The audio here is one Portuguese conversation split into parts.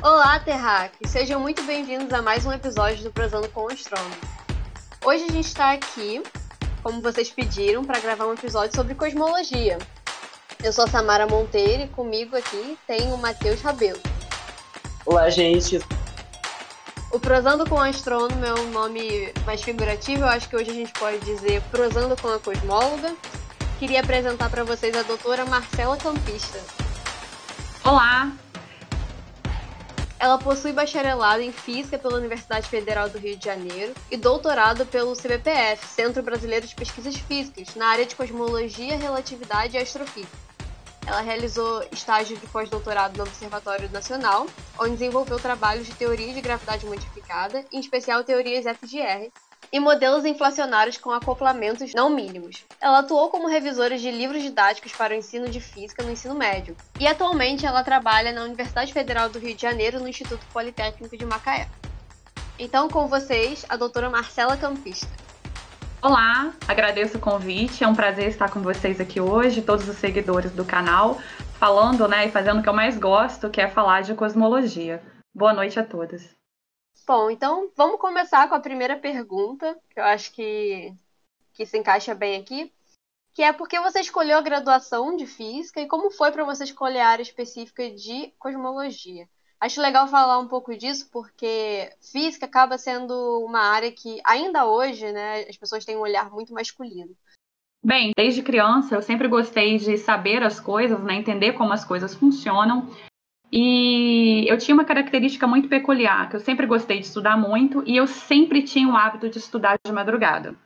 Olá, terráqueos! Sejam muito bem-vindos a mais um episódio do Prosando com o Astrônomo. Hoje a gente está aqui, como vocês pediram, para gravar um episódio sobre cosmologia. Eu sou a Samara Monteiro e comigo aqui tem o Matheus Rabelo. Olá, gente! O Prosando com o Astrônomo é um nome mais figurativo, eu acho que hoje a gente pode dizer Prosando com a Cosmóloga. Queria apresentar para vocês a doutora Marcela Campista. Olá! Ela possui bacharelado em Física pela Universidade Federal do Rio de Janeiro e doutorado pelo CBPF, Centro Brasileiro de Pesquisas Físicas, na área de Cosmologia, Relatividade e Astrofísica. Ela realizou estágio de pós-doutorado no Observatório Nacional, onde desenvolveu trabalhos de teoria de gravidade modificada, em especial teorias FGR, e modelos inflacionários com acoplamentos não mínimos. Ela atuou como revisora de livros didáticos para o ensino de física no ensino médio, e atualmente ela trabalha na Universidade Federal do Rio de Janeiro, no Instituto Politécnico de Macaé. Então, com vocês, a doutora Marcela Campista. Olá, agradeço o convite, é um prazer estar com vocês aqui hoje, todos os seguidores do canal, falando, e fazendo o que eu mais gosto, que é falar de cosmologia. Boa noite a todos. Bom, então vamos começar com a primeira pergunta, que eu acho que se encaixa bem aqui, que é por que você escolheu a graduação de Física e como foi para você escolher a área específica de Cosmologia? Acho legal falar um pouco disso, porque Física acaba sendo uma área que, ainda hoje, as pessoas têm um olhar muito masculino. Bem, desde criança eu sempre gostei de saber as coisas, entender como as coisas funcionam. E eu tinha uma característica muito peculiar, que eu sempre gostei de estudar muito e eu sempre tinha o hábito de estudar de madrugada.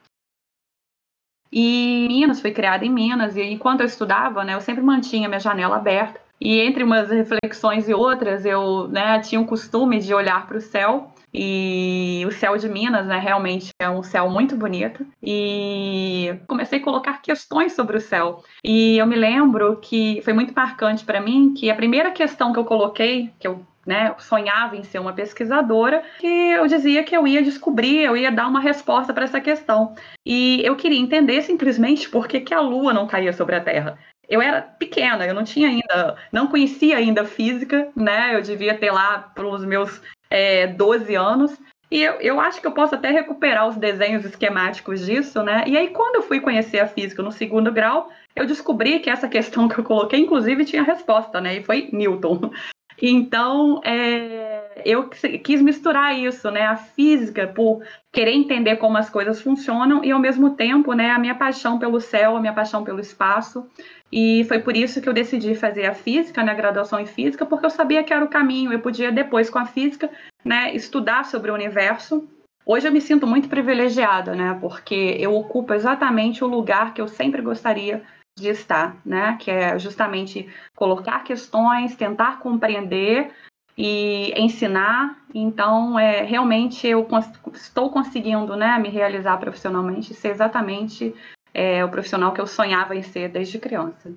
E Minas, fui criada em Minas, e enquanto eu estudava, eu sempre mantinha minha janela aberta. E entre umas reflexões e outras, eu tinha o costume de olhar para o céu. E o céu de Minas, realmente é um céu muito bonito. E comecei a colocar questões sobre o céu. E eu me lembro que foi muito marcante para mim que a primeira questão que eu coloquei, que eu sonhava em ser uma pesquisadora, que eu dizia que eu ia descobrir, eu ia dar uma resposta para essa questão. E eu queria entender simplesmente por que a Lua não caía sobre a Terra. Eu era pequena, eu não conhecia ainda física, eu devia ter lá pelos meus 12 anos, e eu acho que eu posso até recuperar os desenhos esquemáticos disso, E aí, quando eu fui conhecer a física no segundo grau, eu descobri que essa questão que eu coloquei, inclusive, tinha resposta, e foi Newton. Então, eu quis misturar isso, a física, por querer entender como as coisas funcionam, e ao mesmo tempo, a minha paixão pelo céu, a minha paixão pelo espaço. E foi por isso que eu decidi fazer a física, a graduação em física, porque eu sabia que era o caminho. Eu podia depois, com a física, estudar sobre o universo. Hoje eu me sinto muito privilegiada, porque eu ocupo exatamente o lugar que eu sempre gostaria de estar, que é justamente colocar questões, tentar compreender e ensinar. Então, realmente eu estou conseguindo me realizar profissionalmente, ser exatamente o profissional que eu sonhava em ser desde criança.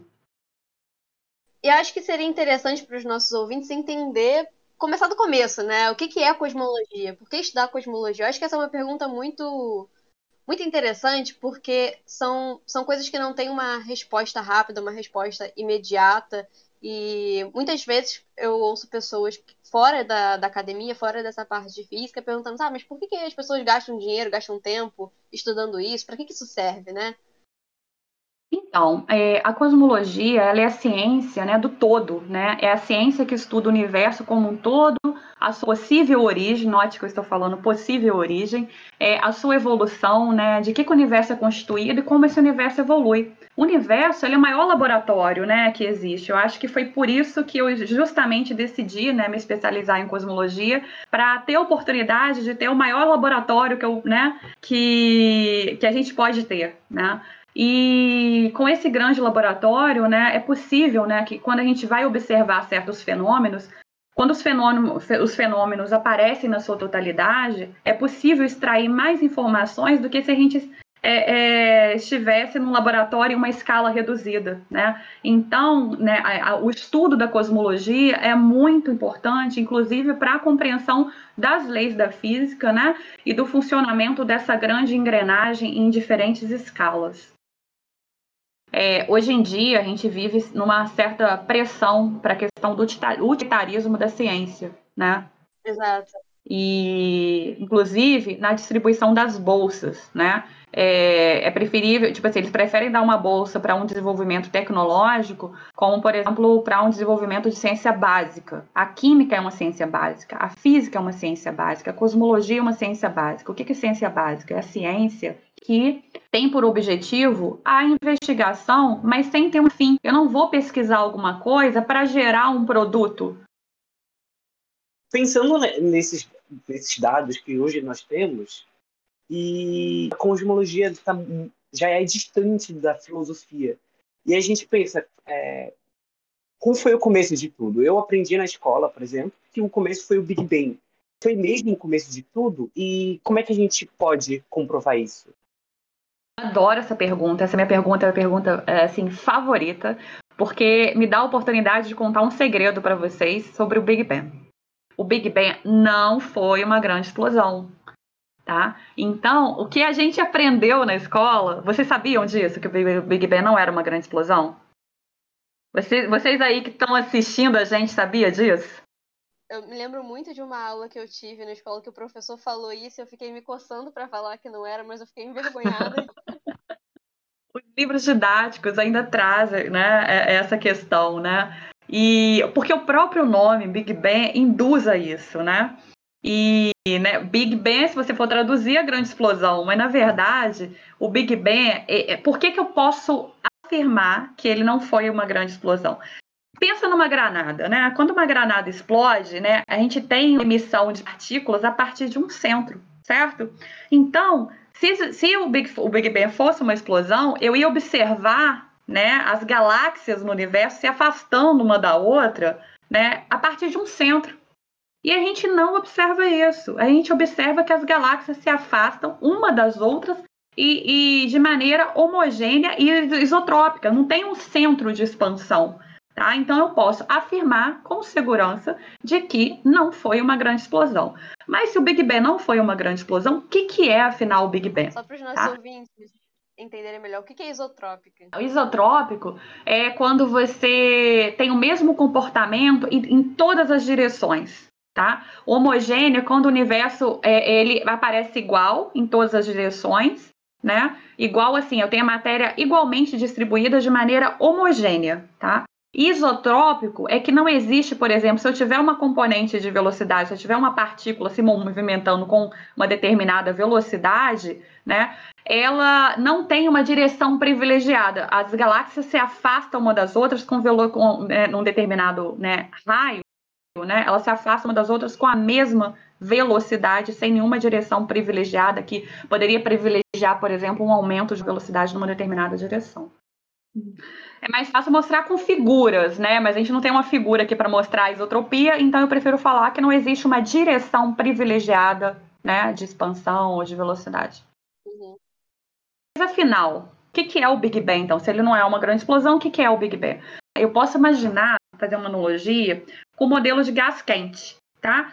E acho que seria interessante para os nossos ouvintes entender, começar do começo, O que é cosmologia? Por que estudar cosmologia? Eu acho que essa é uma pergunta muito interessante, porque são coisas que não têm uma resposta rápida, uma resposta imediata, e muitas vezes eu ouço pessoas fora da academia, fora dessa parte de física, perguntando, mas por que as pessoas gastam dinheiro, gastam tempo estudando isso? Para que isso serve, Então, a cosmologia, ela é a ciência, do todo, É a ciência que estuda o universo como um todo, a sua possível origem, note que eu estou falando possível origem, a sua evolução, de que o universo é constituído e como esse universo evolui. O universo, ele é o maior laboratório, que existe. Eu acho que foi por isso que eu justamente decidi, me especializar em cosmologia, para ter a oportunidade de ter o maior laboratório que a gente pode ter, E com esse grande laboratório, é possível que quando a gente vai observar certos fenômenos, quando os fenômenos aparecem na sua totalidade, é possível extrair mais informações do que se a gente estivesse num laboratório em uma escala reduzida, Então, o estudo da cosmologia é muito importante, inclusive para a compreensão das leis da física, e do funcionamento dessa grande engrenagem em diferentes escalas. Hoje em dia, a gente vive numa certa pressão para a questão do utilitarismo da ciência. né? Exato. E, inclusive, na distribuição das bolsas, né? É preferível, tipo assim, eles preferem dar uma bolsa para um desenvolvimento tecnológico, como, por exemplo, para um desenvolvimento de ciência básica. A química é uma ciência básica, a física é uma ciência básica, a cosmologia é uma ciência básica. O que é ciência básica? É a ciência que tem por objetivo a investigação, mas sem ter um fim. Eu não vou pesquisar alguma coisa para gerar um produto. Pensando nesses dados que hoje nós temos, e a cosmologia já é distante da filosofia. E a gente pensa, como foi o começo de tudo? Eu aprendi na escola, por exemplo, que o começo foi o Big Bang. Foi mesmo o começo de tudo? E como é que a gente pode comprovar isso? Adoro essa pergunta. Essa é minha pergunta assim, favorita, porque me dá a oportunidade de contar um segredo para vocês sobre o Big Bang. O Big Bang não foi uma grande explosão, tá? Então, o que a gente aprendeu na escola, vocês sabiam disso, que o Big Bang não era uma grande explosão? Vocês aí que estão assistindo a gente, sabia disso? Eu me lembro muito de uma aula que eu tive na escola que o professor falou isso e eu fiquei me coçando pra falar que não era, mas eu fiquei envergonhada. Os livros didáticos ainda trazem, né, essa questão, né? E porque o próprio nome Big Bang induz a isso, né? E né, Big Bang, se você for traduzir, é grande explosão, mas na verdade, o Big Bang, por que eu posso afirmar que ele não foi uma grande explosão? Pensa numa granada, né? Quando uma granada explode, né, a gente tem emissão de partículas a partir de um centro, certo? Então, se o Big Bang fosse uma explosão, eu ia observar, né, as galáxias no universo se afastando uma da outra, né, a partir de um centro. E a gente não observa isso. A gente observa que as galáxias se afastam uma das outras e de maneira homogênea e isotrópica. Não tem um centro de expansão. Tá? Então eu posso afirmar com segurança de que não foi uma grande explosão. Mas se o Big Bang não foi uma grande explosão, o que é afinal o Big Bang? Só para os nossos Tá? ouvintes entenderem melhor, o que é isotrópica? O isotrópico é quando você tem o mesmo comportamento em todas as direções. Tá? O homogêneo é quando o universo ele aparece igual em todas as direções, né? Igual assim, eu tenho a matéria igualmente distribuída de maneira homogênea, tá? Isotrópico é que não existe, por exemplo, se eu tiver uma componente de velocidade, se eu tiver uma partícula se movimentando com uma determinada velocidade, né? Ela não tem uma direção privilegiada. As galáxias se afastam uma das outras num determinado, né, raio, né? Elas se afastam uma das outras com a mesma velocidade, sem nenhuma direção privilegiada, que poderia privilegiar, por exemplo, um aumento de velocidade numa determinada direção. É mais fácil mostrar com figuras, né? Mas a gente não tem uma figura aqui para mostrar a isotropia, então eu prefiro falar que não existe uma direção privilegiada, né, de expansão ou de velocidade. Uhum. Mas afinal, o que é o Big Bang, então? Se ele não é uma grande explosão, o que é o Big Bang? Eu posso imaginar, fazer uma analogia, com o modelo de gás quente, tá?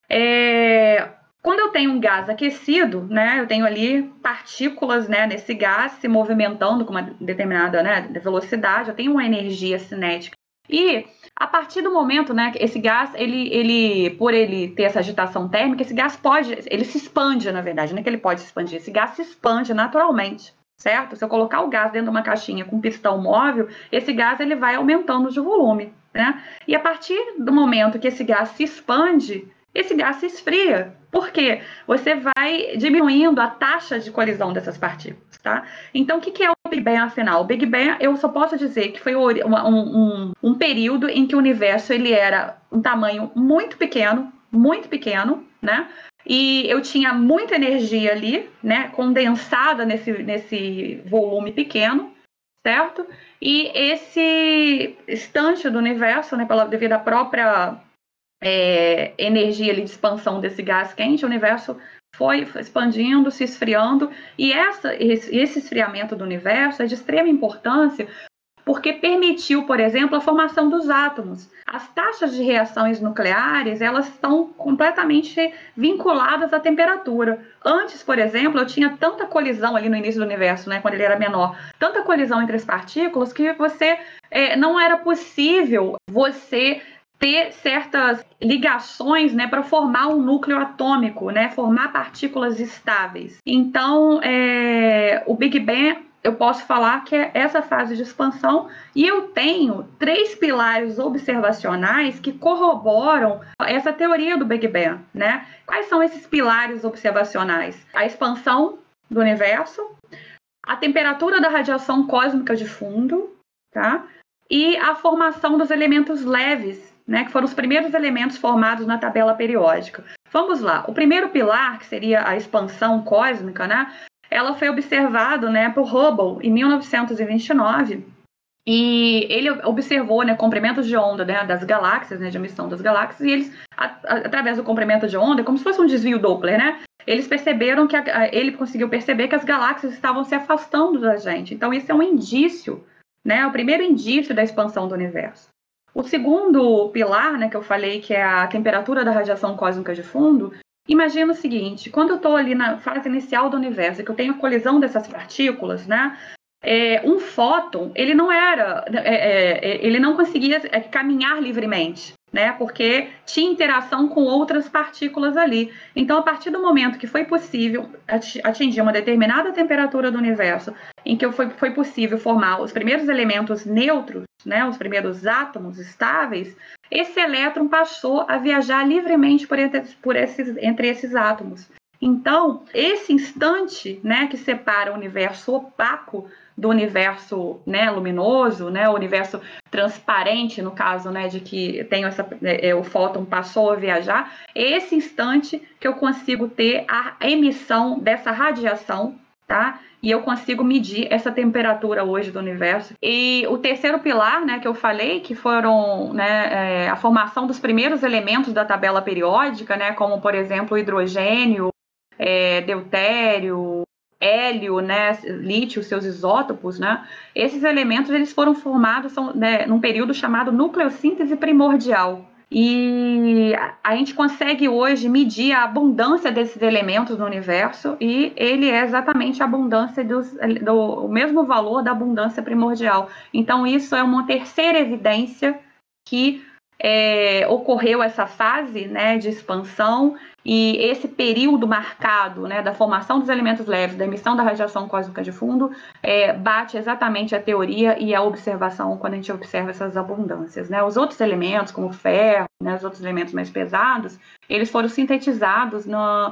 Quando eu tenho um gás aquecido, né, eu tenho ali partículas, né, nesse gás se movimentando com uma determinada, né, velocidade, eu tenho uma energia cinética. E a partir do momento, né, esse gás, por ele ter essa agitação térmica, esse gás ele se expande, na verdade, não é que ele pode se expandir, esse gás se expande naturalmente, certo? Se eu colocar o gás dentro de uma caixinha com pistão móvel, esse gás ele vai aumentando de volume, né? E a partir do momento que esse gás se expande, esse gás se esfria. Por quê? Você vai diminuindo a taxa de colisão dessas partículas, tá? Então, o que é o Big Bang, afinal? O Big Bang, eu só posso dizer que foi um período em que o universo ele era um tamanho muito pequeno, né? E eu tinha muita energia ali, né? Condensada nesse volume pequeno, certo? E esse instante do universo, né? Devido à própria energia ali de expansão desse gás quente, o universo foi expandindo, se esfriando, e esse esfriamento do universo é de extrema importância porque permitiu, por exemplo, a formação dos átomos. As taxas de reações nucleares, elas estão completamente vinculadas à temperatura. Antes, por exemplo, eu tinha tanta colisão ali no início do universo, né, quando ele era menor, tanta colisão entre as partículas que não era possível você ter certas ligações, né, para formar um núcleo atômico, né, formar partículas estáveis. Então, o Big Bang, eu posso falar que é essa fase de expansão, e eu tenho 3 pilares observacionais que corroboram essa teoria do Big Bang, né? Quais são esses pilares observacionais? A expansão do universo, a temperatura da radiação cósmica de fundo, tá? E a formação dos elementos leves, né, que foram os primeiros elementos formados na tabela periódica. Vamos lá. O primeiro pilar, que seria a expansão cósmica, né, ela foi observada, né, por Hubble em 1929, e ele observou, né, comprimentos de onda, né, das galáxias, né, de emissão das galáxias, e eles, através do comprimento de onda, como se fosse um desvio Doppler, né, eles perceberam que ele conseguiu perceber que as galáxias estavam se afastando da gente. Então, isso é um indício, né, o primeiro indício da expansão do universo. O segundo pilar, né, que eu falei, que é a temperatura da radiação cósmica de fundo, imagina o seguinte: quando eu estou ali na fase inicial do universo, que eu tenho a colisão dessas partículas, né, um fóton, ele não conseguia caminhar livremente, né, porque tinha interação com outras partículas ali. Então, a partir do momento que foi possível atingir uma determinada temperatura do universo, em que foi possível formar os primeiros elementos neutros, né, os primeiros átomos estáveis, esse elétron passou a viajar livremente entre esses átomos. Então, esse instante, né, que separa o universo opaco do universo, né, luminoso, né, o universo transparente, no caso, né, de que tem o fóton passou a viajar, é esse instante que eu consigo ter a emissão dessa radiação, tá? E eu consigo medir essa temperatura hoje do universo. E o terceiro pilar, né, que eu falei, que foram, né, a formação dos primeiros elementos da tabela periódica, né, como, por exemplo, o hidrogênio, deutério, hélio, né, lítio, seus isótopos, né, esses elementos eles foram formados num período chamado nucleossíntese primordial. E a gente consegue hoje medir a abundância desses elementos no universo, e ele é exatamente a abundância o mesmo valor da abundância primordial. Então, isso é uma terceira evidência que ocorreu essa fase, né, de expansão, e esse período marcado, né, da formação dos elementos leves, da emissão da radiação cósmica de fundo, bate exatamente a teoria e a observação quando a gente observa essas abundâncias, né? Os outros elementos, como o ferro, né, os outros elementos mais pesados, eles foram sintetizados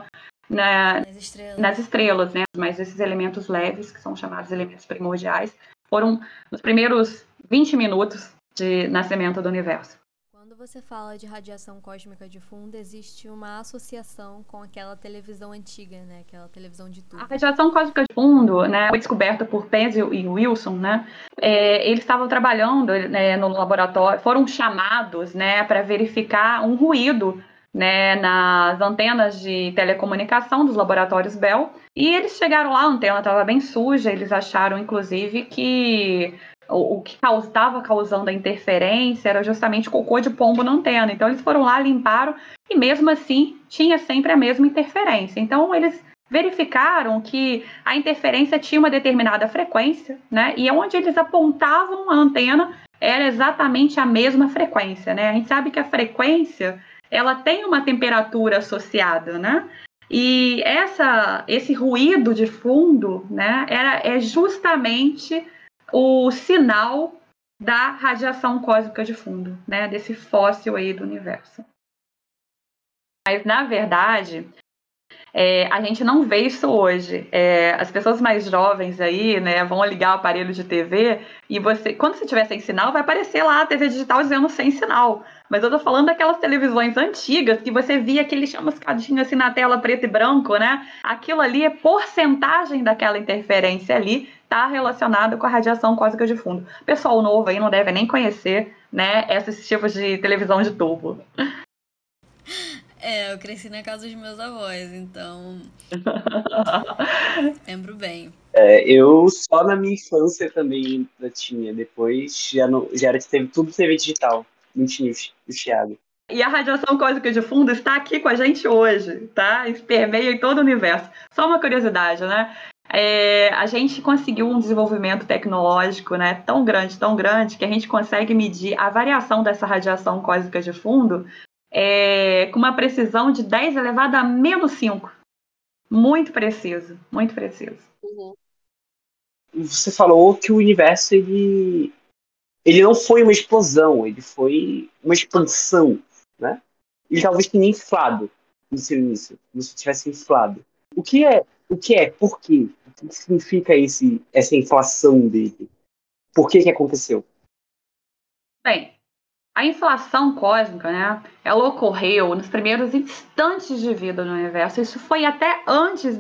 nas estrelas, né? Mas esses elementos leves, que são chamados elementos primordiais, foram nos primeiros 20 minutos de nascimento do universo. Quando você fala de radiação cósmica de fundo, existe uma associação com aquela televisão antiga, né? Aquela televisão de tubo. A radiação cósmica de fundo, né, foi descoberta por Penzias e Wilson, né? Eles estavam trabalhando, né, no laboratório, foram chamados, né, para verificar um ruído, né, nas antenas de telecomunicação dos laboratórios Bell. E eles chegaram lá, a antena estava bem suja, eles acharam, inclusive, que o que estava causando a interferência era justamente cocô de pombo na antena. Então, eles foram lá, limparam, e mesmo assim, tinha sempre a mesma interferência. Então, eles verificaram que a interferência tinha uma determinada frequência, né? E onde eles apontavam a antena era exatamente a mesma frequência, né? A gente sabe que a frequência, ela tem uma temperatura associada, né? E esse ruído de fundo, né, é justamente o sinal da radiação cósmica de fundo, né, desse fóssil aí do universo. Mas, na verdade, a gente não vê isso hoje. As pessoas mais jovens aí, né, vão ligar o aparelho de TV e quando você tiver sem sinal, vai aparecer lá a TV digital dizendo sem sinal. Mas eu tô falando daquelas televisões antigas que você via aquele chamuscadinho assim na tela preto e branco, né? Aquilo ali é porcentagem daquela interferência ali, tá relacionado com a radiação cósmica de fundo. O pessoal novo aí não deve nem conhecer, né, esses tipos de televisão de tubo. Eu cresci na casa dos meus avós, então lembro bem. Eu só na minha infância também ainda tinha, depois já era tudo TV digital, não tinha o chiado. E a radiação cósmica de fundo está aqui com a gente hoje, tá? Permeia em todo o universo. Só uma curiosidade, né? A gente conseguiu um desenvolvimento tecnológico, né, tão grande, que a gente consegue medir a variação dessa radiação cósmica de fundo com uma precisão de 10 elevado a menos 5. Muito preciso, muito preciso. Uhum. Você falou que o universo ele não foi uma explosão, ele foi uma expansão, né? Ele talvez tenha inflado no seu início, como se tivesse inflado. O que é? Por quê? O que significa essa inflação dele? Por que aconteceu? Bem, a inflação cósmica, né, ela ocorreu nos primeiros instantes de vida no universo. Isso foi até antes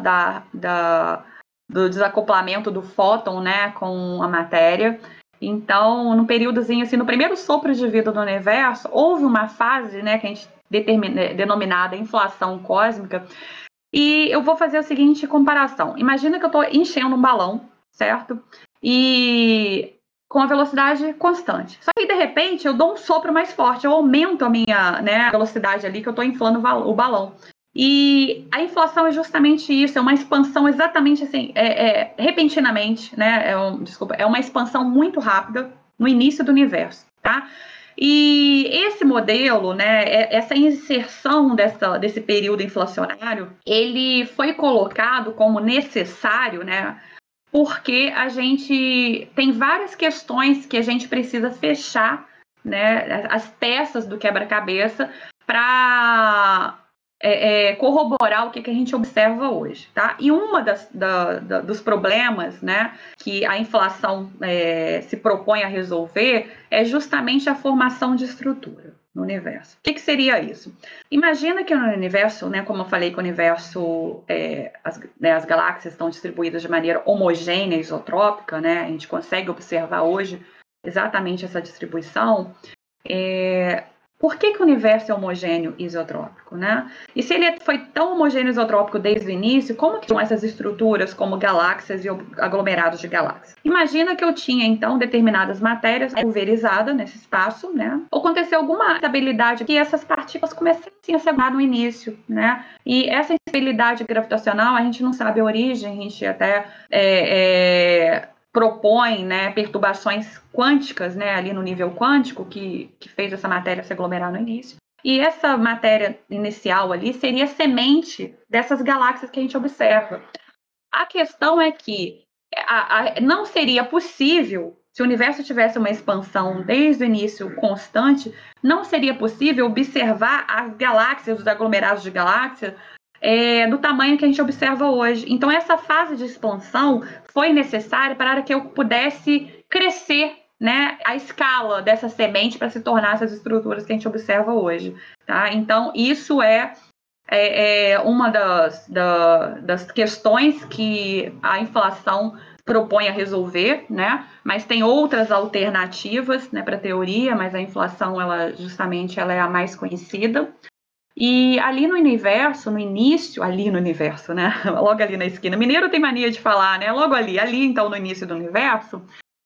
do desacoplamento do fóton, né, com a matéria. Então, no períodozinho, assim, no primeiro sopro de vida do universo, houve uma fase, né, que a gente denominada inflação cósmica. E eu vou fazer a seguinte comparação. Imagina que eu estou enchendo um balão, certo? E com a velocidade constante. Só que, de repente, eu dou um sopro mais forte, eu aumento a minha, né, velocidade ali, que eu estou inflando o balão. E a inflação é justamente isso, é uma expansão exatamente assim, repentinamente, né? É uma expansão muito rápida no início do universo, tá? E esse modelo, né, essa inserção desse período inflacionário, ele foi colocado como necessário, né, porque a gente tem várias questões que a gente precisa fechar, né, as peças do quebra-cabeça para corroborar o que a gente observa hoje, tá? E uma dos problemas, né, que a inflação se propõe a resolver é justamente a formação de estrutura no universo. O que seria isso? Imagina que no universo, né, como eu falei que o universo, as galáxias estão distribuídas de maneira homogênea, isotrópica, né? A gente consegue observar hoje exatamente essa distribuição. Por que o universo é homogêneo e isotrópico, né? E se ele foi tão homogêneo e isotrópico desde o início, como que são essas estruturas como galáxias e aglomerados de galáxias? Imagina que eu tinha, então, determinadas matérias pulverizadas nesse espaço, né? Aconteceu alguma instabilidade que essas partículas começassem a se formar no início, né? E essa instabilidade gravitacional, a gente não sabe a origem, a gente até propõe, né, perturbações quânticas, né, ali no nível quântico que fez essa matéria se aglomerar no início. E essa matéria inicial ali seria semente dessas galáxias que a gente observa. A questão é que não seria possível, se o universo tivesse uma expansão desde o início constante, não seria possível observar as galáxias, os aglomerados de galáxias, do tamanho que a gente observa hoje. Então, essa fase de expansão foi necessária para que eu pudesse crescer, né, a escala dessa semente para se tornar essas estruturas que a gente observa hoje. Tá? Então, isso é uma das questões que a inflação propõe a resolver, né? Mas tem outras alternativas, né, para a teoria, mas a inflação, ela é a mais conhecida. E ali no universo, no início, né? Logo ali na esquina. Mineiro tem mania de falar, né? Logo ali então no início do universo,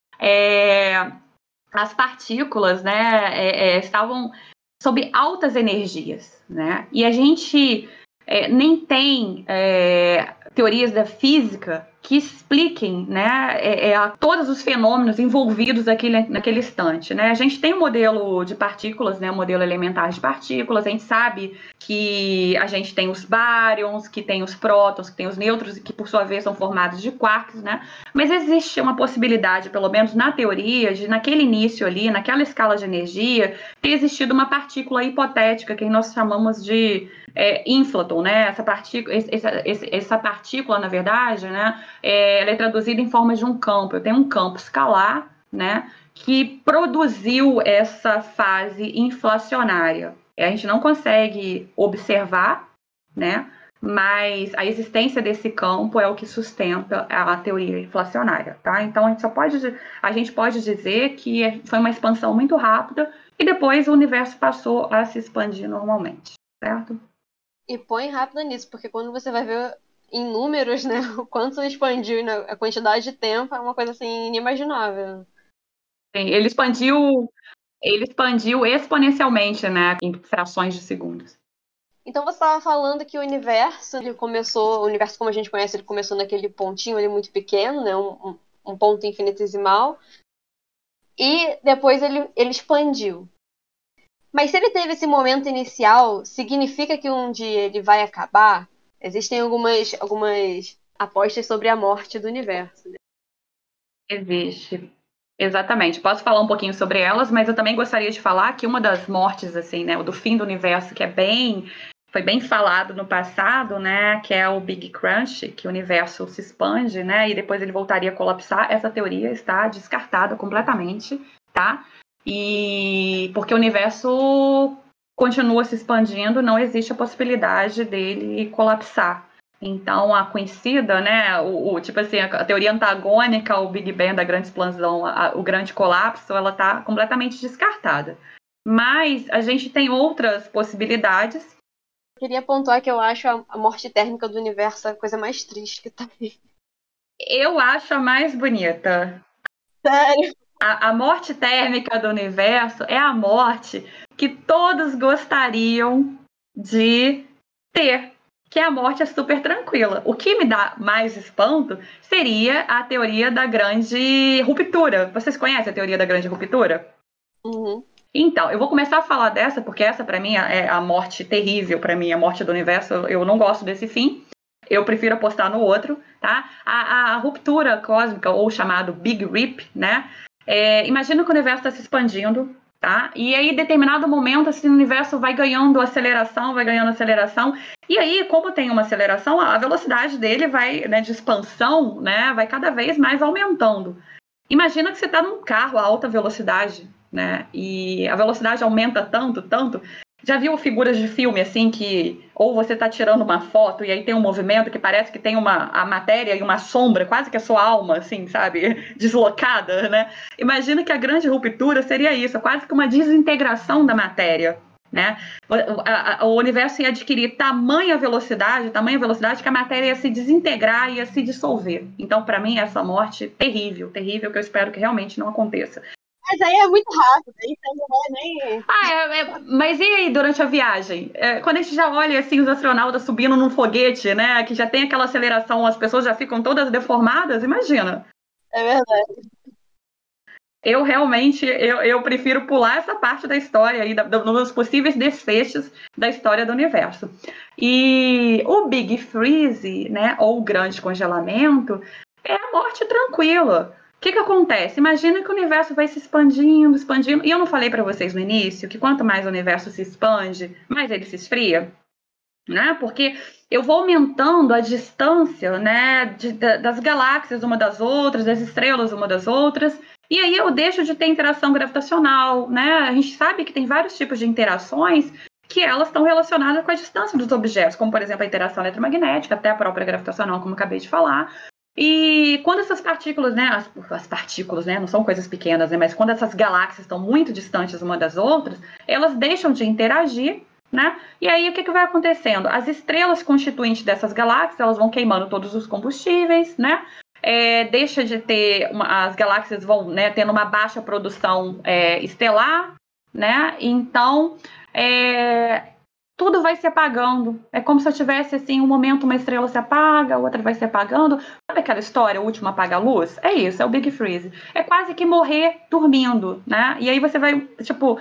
as partículas, né, estavam sob altas energias, né? E a gente nem tem teorias da física que expliquem, né, todos os fenômenos envolvidos naquele instante, né? A gente tem um modelo de partículas, né, um modelo elementar de partículas, a gente sabe que a gente tem os bárions, que tem os prótons, que tem os nêutrons, que por sua vez são formados de quarks, né? Mas existe uma possibilidade, pelo menos na teoria, de naquele início ali, naquela escala de energia, ter existido uma partícula hipotética que nós chamamos de inflaton, né? Essa partícula, na verdade, né, ela é traduzida em forma de um campo. Eu tenho um campo escalar, né, que produziu essa fase inflacionária. A gente não consegue observar, né, mas a existência desse campo é o que sustenta a teoria inflacionária, tá? Então a gente pode dizer que foi uma expansão muito rápida e depois o universo passou a se expandir normalmente, certo? E põe rápido nisso, porque quando você vai ver em números, né, o quanto expandiu, né, a quantidade de tempo é uma coisa assim inimaginável. Sim, ele expandiu exponencialmente, né, em frações de segundos. Então você estava falando que o universo como a gente conhece, ele começou naquele pontinho ali muito pequeno, né? Um ponto infinitesimal. E depois ele expandiu. Mas se ele teve esse momento inicial, significa que um dia ele vai acabar? Existem algumas apostas sobre a morte do universo, né? Existe. Exatamente. Posso falar um pouquinho sobre elas, mas eu também gostaria de falar que uma das mortes, assim, né, do fim do universo, que foi bem falado no passado, né, que é o Big Crunch, que o universo se expande, né, e depois ele voltaria a colapsar. Essa teoria está descartada completamente, tá? E porque o universo continua se expandindo, não existe a possibilidade dele colapsar. Então, a conhecida, né, tipo assim, a teoria antagônica ao Big Bang, da grande explosão, o grande colapso, ela está completamente descartada. Mas a gente tem outras possibilidades. Eu queria pontuar que eu acho a morte térmica do universo a coisa mais triste que tá aí. Eu acho a mais bonita. Sério? A morte térmica do universo é a morte que todos gostariam de ter, que a morte é super tranquila. O que me dá mais espanto seria a teoria da grande ruptura. Vocês conhecem a teoria da grande ruptura? Uhum. Então, eu vou começar a falar dessa, porque essa, para mim, é a morte terrível, para mim, a morte do universo. Eu não gosto desse fim. Eu prefiro apostar no outro, tá? A ruptura cósmica, ou chamado Big Rip, né? Imagina que o universo está se expandindo, tá? E aí, em determinado momento, esse universo vai ganhando aceleração, e aí, como tem uma aceleração, a velocidade dele vai, né, de expansão, né, vai cada vez mais aumentando. Imagina que você está num carro a alta velocidade, né? E a velocidade aumenta tanto. Já viu figuras de filme assim que ou você está tirando uma foto e aí tem um movimento que parece que tem a matéria e uma sombra, quase que a sua alma, assim, sabe, deslocada, né? Imagina que a grande ruptura seria isso, quase que uma desintegração da matéria, né? O universo ia adquirir tamanha velocidade que a matéria ia se desintegrar, ia se dissolver. Então, para mim, essa morte terrível, que eu espero que realmente não aconteça. Mas aí é muito rápido, então não é nem... Mas e aí durante a viagem? Quando a gente já olha assim, os astronautas subindo num foguete, né? Que já tem aquela aceleração, as pessoas já ficam todas deformadas, imagina. É verdade. Eu realmente, eu prefiro pular essa parte da história aí, dos possíveis desfechos da história do universo. E o Big Freeze, né, ou o grande congelamento, é a morte tranquila. O que acontece? Imagina que o universo vai se expandindo, e eu não falei para vocês no início que quanto mais o universo se expande, mais ele se esfria? Né? Porque eu vou aumentando a distância, né, das galáxias uma das outras, das estrelas uma das outras, e aí eu deixo de ter interação gravitacional, né? A gente sabe que tem vários tipos de interações que elas estão relacionadas com a distância dos objetos, como, por exemplo, a interação eletromagnética, até a própria gravitacional, como eu acabei de falar. E quando essas partículas, né, as partículas, né, não são coisas pequenas, né, mas quando essas galáxias estão muito distantes uma das outras, elas deixam de interagir, né? E aí o que vai acontecendo? As estrelas constituintes dessas galáxias, elas vão queimando todos os combustíveis, né? Deixa de ter, as galáxias vão, né, tendo uma baixa produção estelar, né? Então tudo vai se apagando. É como se eu tivesse assim, um momento uma estrela se apaga, a outra vai se apagando. Sabe aquela história, o último apaga a luz? É isso, é o Big Freeze. É quase que morrer dormindo, né? E aí você vai, tipo,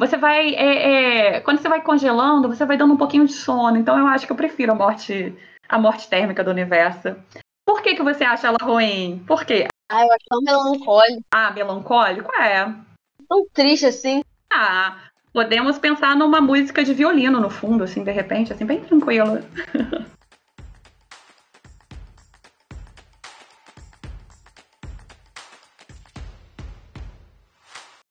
quando você vai congelando, você vai dando um pouquinho de sono. Então eu acho que eu prefiro a morte térmica do universo. Por que você acha ela ruim? Por quê? Eu acho tão melancólico. Melancólico? Tão triste assim. Podemos pensar numa música de violino no fundo, assim, de repente, assim, bem tranquila.